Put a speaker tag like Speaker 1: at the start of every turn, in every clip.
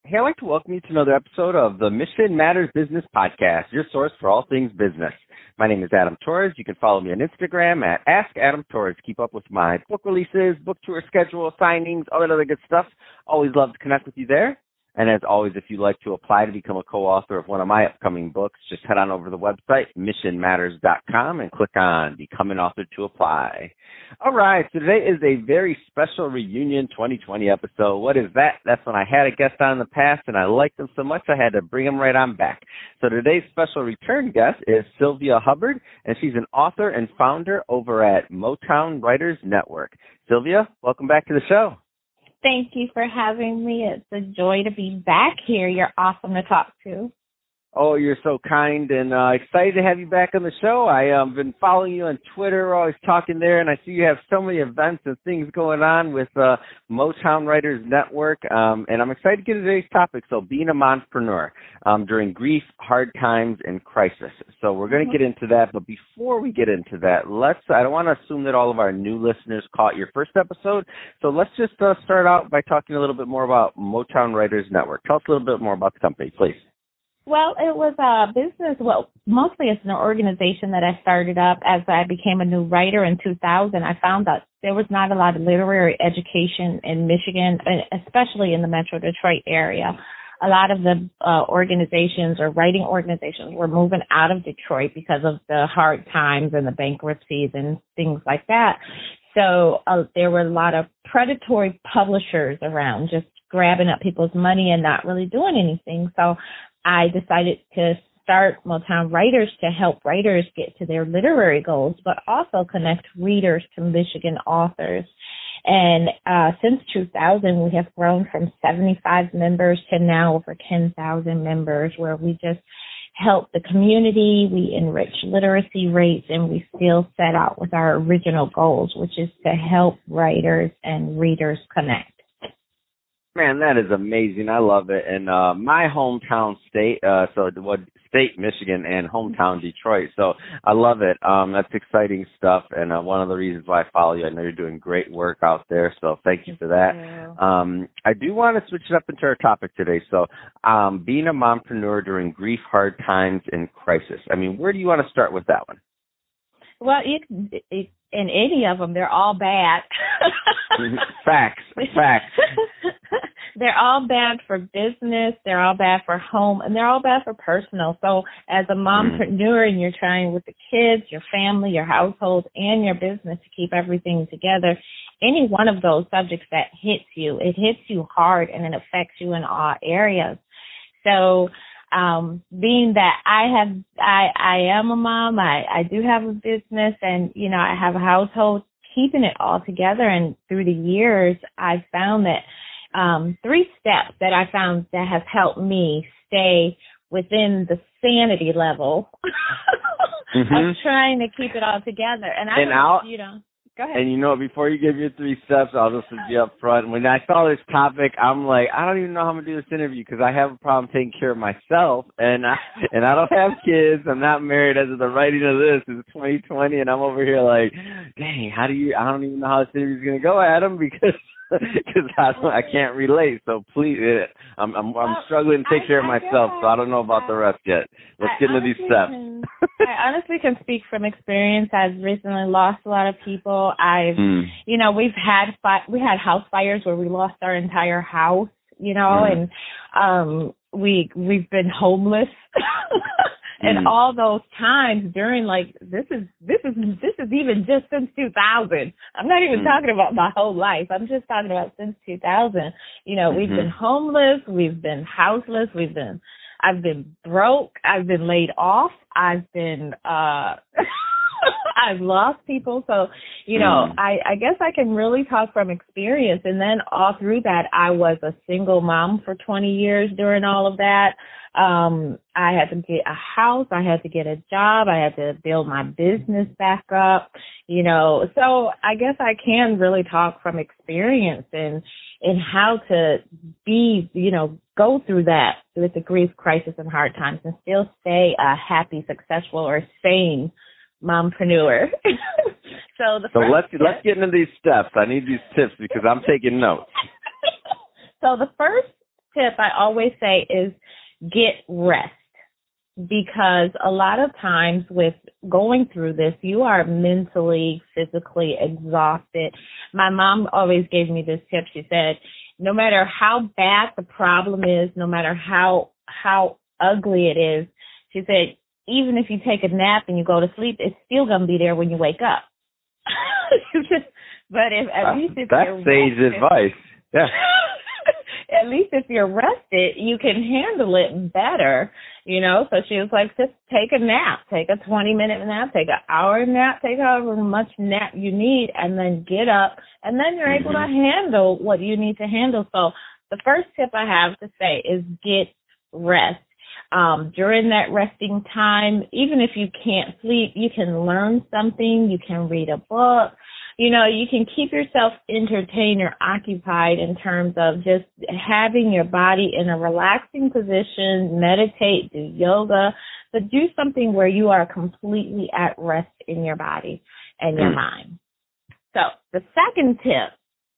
Speaker 1: Hey, I'd like to welcome you to another episode of the Mission Matters Business Podcast, your source for all things business. My name is Adam Torres. You can follow me on Instagram at AskAdamTorres. Keep up with my book releases, book tour schedule, signings, all that other good stuff. Always love to connect with you there. And as always, if you'd like to apply to become a co-author of one of my upcoming books, just head on over to the website, missionmatters.com, and click on Become an Author to apply. All right, so today is a very special reunion 2020 episode. What is that? That's when I had a guest on in the past, and I liked them so much I had to bring them right on back. So today's special return guest is Sylvia Hubbard, and she's an author and founder over at Motown Writers Network. Sylvia, welcome back to the show.
Speaker 2: Thank you for having me. It's a joy to be back here. You're awesome to talk to.
Speaker 1: Oh, you're so kind, and excited to have you back on the show. I've been following you on Twitter, always talking there, and I see you have so many events and things going on with Motown Writers Network, and I'm excited to get into today's topic, so being a mompreneur during grief, hard times, and crisis. So we're going to get into that, but before we get into that, I don't want to assume that all of our new listeners caught your first episode, so let's just start out by talking a little bit more about Motown Writers Network. Tell us a little bit more about the company, please.
Speaker 2: Well, it was a business. Well, mostly it's an organization that I started up as I became a new writer in 2000. I found that there was not a lot of literary education in Michigan, especially in the Metro Detroit area. A lot of the organizations or writing organizations were moving out of Detroit because of the hard times and the bankruptcies and things like that. So there were a lot of predatory publishers around just grabbing up people's money and not really doing anything. So I decided to start Motown Writers to help writers get to their literary goals, but also connect readers to Michigan authors. And since 2000, we have grown from 75 members to now over 10,000 members, where we just help the community, we enrich literacy rates, and we still set out with our original goals, which is to help writers and readers connect.
Speaker 1: Man, that is amazing. I love it. And my hometown state, state Michigan and hometown Detroit. So I love it. That's exciting stuff. And one of the reasons why I follow you, I know you're doing great work out there. So thank you for that. I do want to switch it up into our topic today. So being a mompreneur during grief, hard times, and crisis. I mean, where do you want to start with that one?
Speaker 2: Well, in any of them, they're all bad.
Speaker 1: Facts.
Speaker 2: They're all bad for business, they're all bad for home, and they're all bad for personal. So as a mompreneur and you're trying with the kids, your family, your household, and your business to keep everything together, any one of those subjects that hits you, it hits you hard and it affects you in all areas. So being that I am a mom, I do have a business, and, you know, I have a household, keeping it all together. And through the years, I've found that 3 steps that I found that have helped me stay within the sanity level of trying to keep it all together. Go ahead.
Speaker 1: And you know, before you give your 3 steps, I'll just be up front. When I saw this topic, I'm like, I don't even know how I'm gonna do this interview because I have a problem taking care of myself, and I don't have kids. I'm not married as of the writing of this. It's 2020, and I'm over here like, dang, I don't even know how this interview's gonna go, Adam, because I can't relate. So please, I'm struggling to take care of myself, so I don't know about the rest yet. Let's get into these steps.
Speaker 2: I honestly can speak from experience. I've recently lost a lot of people. We had house fires where we lost our entire house, and we've been homeless. And all those times during, this is even just since 2000. I'm not even talking about my whole life. I'm just talking about since 2000. We've been homeless, we've been houseless, I've been broke, I've been laid off, I've been I've lost people. So, I guess I can really talk from experience. And then all through that, I was a single mom for 20 years during all of that. I had to get a house. I had to get a job. I had to build my business back up, So I guess I can really talk from experience and how to be, go through that with the grief, crisis, and hard times and still stay a happy, successful, or sane mompreneur. So
Speaker 1: let's get into these steps. I need these tips because I'm taking notes.
Speaker 2: So the first tip I always say is get rest. Because a lot of times with going through this, you are mentally, physically exhausted. My mom always gave me this tip. She said, no matter how bad the problem is, no matter how ugly it is, she said, even if you take a nap and you go to sleep, it's still going to be there when you wake up. But if at least if
Speaker 1: that's sage advice. Yeah.
Speaker 2: At least if you're rested, you can handle it better, you know. So she was like, just take a nap, take a 20-minute nap, take an hour nap, take however much nap you need, and then get up, and then you're able to handle what you need to handle. So the first tip I have to say is get rest. During that resting time, even if you can't sleep, you can learn something, you can read a book. You know, you can keep yourself entertained or occupied in terms of just having your body in a relaxing position, meditate, do yoga, but do something where you are completely at rest in your body and your mind. So the second tip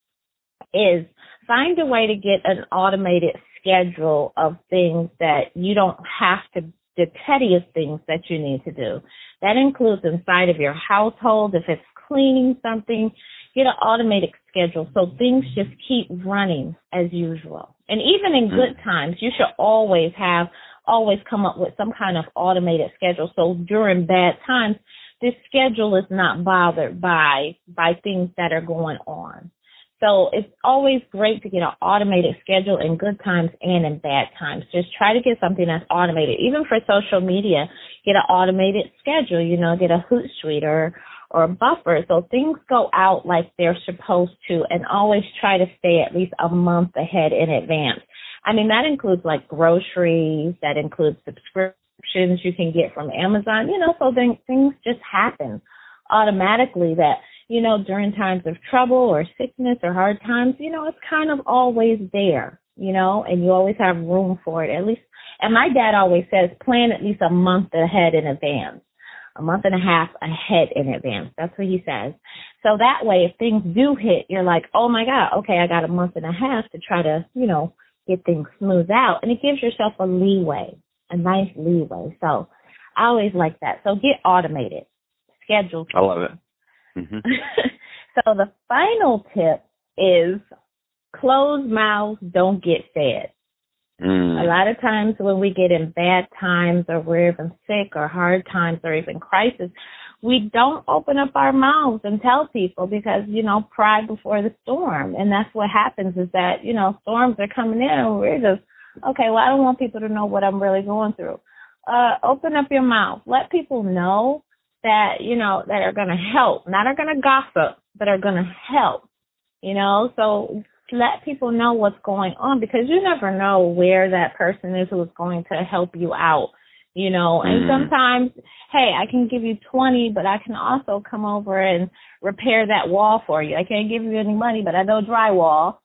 Speaker 2: is find a way to get an automated schedule of things that you don't have to, the pettiest things that you need to do. That includes inside of your household, if it's cleaning something, get an automated schedule so things just keep running as usual. And even in good times, you should always come up with some kind of automated schedule. So during bad times, this schedule is not bothered by things that are going on. So it's always great to get an automated schedule in good times and in bad times. Just try to get something that's automated. Even for social media, get an automated schedule, you know, get a Hootsuite or a Buffer. So things go out like they're supposed to, and always try to stay at least a month ahead in advance. I mean, that includes like groceries, that includes subscriptions you can get from Amazon, you know, so then things just happen automatically that, you know, during times of trouble or sickness or hard times, you know, it's kind of always there, you know, and you always have room for it at least. And my dad always says plan at least a month ahead in advance, a month and a half ahead in advance. That's what he says. So that way, if things do hit, you're like, oh my God, okay, I got a month and a half to try to, you know, get things smoothed out. And it gives yourself a leeway, a nice leeway. So I always like that. So get automated. Schedule.
Speaker 1: I love it.
Speaker 2: So the final tip is closed mouths don't get fed. A lot of times when we get in bad times or we're even sick or hard times or even crisis, we don't open up our mouths and tell people because, you know, pride before the storm. And that's what happens is that, you know, storms are coming in and we're just, okay, well, I don't want people to know what I'm really going through. Open up your mouth. Let people know that, you know, that are going to help, not are going to gossip, but are going to help, you know. So let people know what's going on because you never know where that person is who is going to help you out, you know. And sometimes, hey, I can give you 20, but I can also come over and repair that wall for you. I can't give you any money, but I know drywall,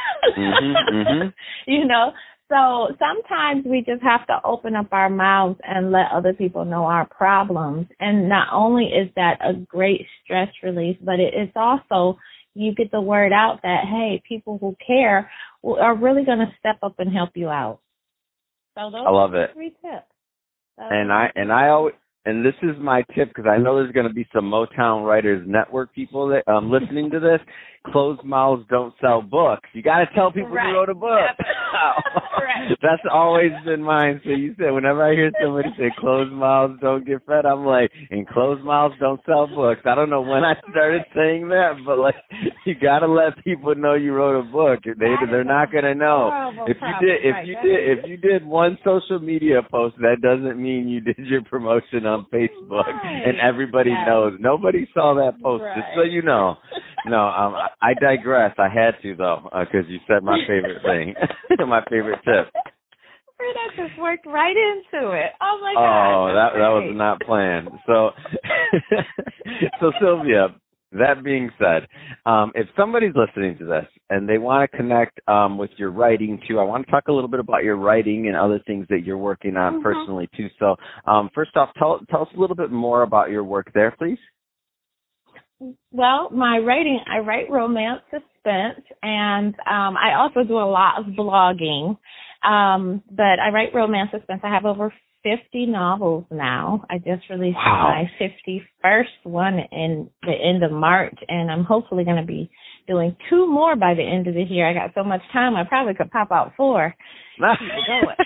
Speaker 2: you know. So sometimes we just have to open up our mouths and let other people know our problems. And not only is that a great stress release, but it's also you get the word out that, hey, people who care are really going to step up and help you out. So those
Speaker 1: I love
Speaker 2: are
Speaker 1: it.
Speaker 2: 3 tips.
Speaker 1: I always, and this is my tip because I know there's going to be some Motown Writers Network people that listening to this. Closed mouths don't sell books. You got to tell people you wrote a book. That's always been mine. So you said whenever I hear somebody say closed mouths don't get fed, I'm like, and closed mouths don't sell books. I don't know when I started saying that, but like you got to let people know you wrote a book. They're not going to know. If you did one social media post, that doesn't mean you did your promotion on Facebook and everybody knows. Nobody saw that post, just so you know. No, I digress. I had to, though, because you said my favorite thing, my favorite tip.
Speaker 2: That just worked right into it. Oh, my God.
Speaker 1: Oh, that was not planned. So, Sylvia, that being said, if somebody's listening to this and they want to connect with your writing, too, I want to talk a little bit about your writing and other things that you're working on personally, too. So, first off, tell us a little bit more about your work there, please.
Speaker 2: Well, my writing, I write romance, suspense, and I also do a lot of blogging. But I write romance suspense. I have over 50 novels now. I just released my 51st one in the end of March, and I'm hopefully going to be doing 2 more by the end of this year. I got so much time, I probably could pop out 4. Keep it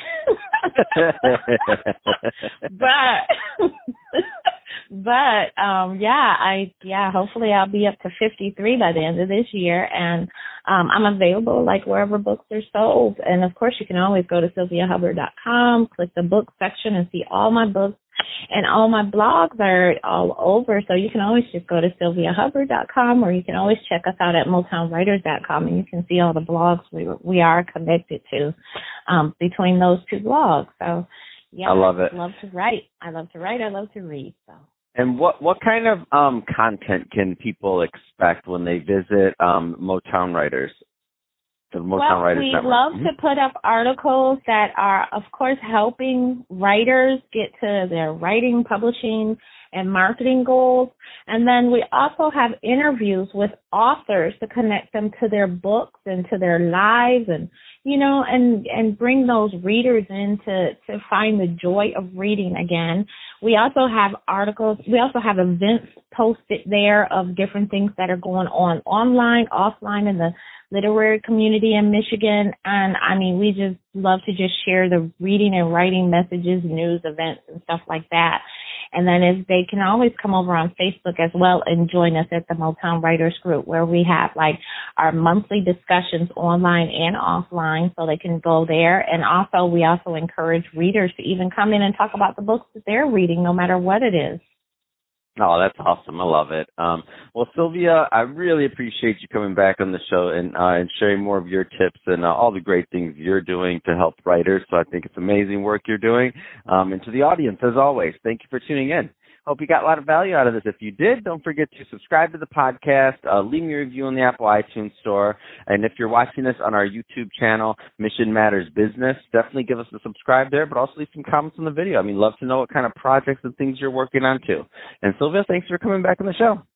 Speaker 2: going. Hopefully I'll be up to 53 by the end of this year, and I'm available like wherever books are sold. And of course, you can always go to SylviaHubbard.com, click the book section, and see all my books. And all my blogs are all over, so you can always just go to SylviaHubbard.com, or you can always check us out at MotownWriters.com, and you can see all the blogs we are connected to between those 2 blogs. So, yeah,
Speaker 1: I love it.
Speaker 2: I love to write. I love to write. I love to read. So.
Speaker 1: And what kind of content can people expect when they visit Motown Writers? We
Speaker 2: love to put up articles that are, of course, helping writers get to their writing, publishing, and marketing goals. And then we also have interviews with authors to connect them to their books and to their lives, and and bring those readers in to find the joy of reading again. We also have articles. We also have events posted there of different things that are going on online, offline in the literary community in Michigan. And I mean, we just love to just share the reading and writing messages, news, events, and stuff like that. And then they can always come over on Facebook as well and join us at the Motown Writers Group, where we have like our monthly discussions online and offline, so they can go there. And also, we also encourage readers to even come in and talk about the books that they're reading, no matter what it is.
Speaker 1: Oh, that's awesome. I love it. Well, Sylvia, I really appreciate you coming back on the show and sharing more of your tips and all the great things you're doing to help writers. So I think it's amazing work you're doing. And to the audience, as always, thank you for tuning in. Hope you got a lot of value out of this. If you did, don't forget to subscribe to the podcast, leave me a review on the Apple iTunes Store. And if you're watching this on our YouTube channel, Mission Matters Business, definitely give us a subscribe there, but also leave some comments on the video. I mean, love to know what kind of projects and things you're working on too. And Sylvia, thanks for coming back on the show.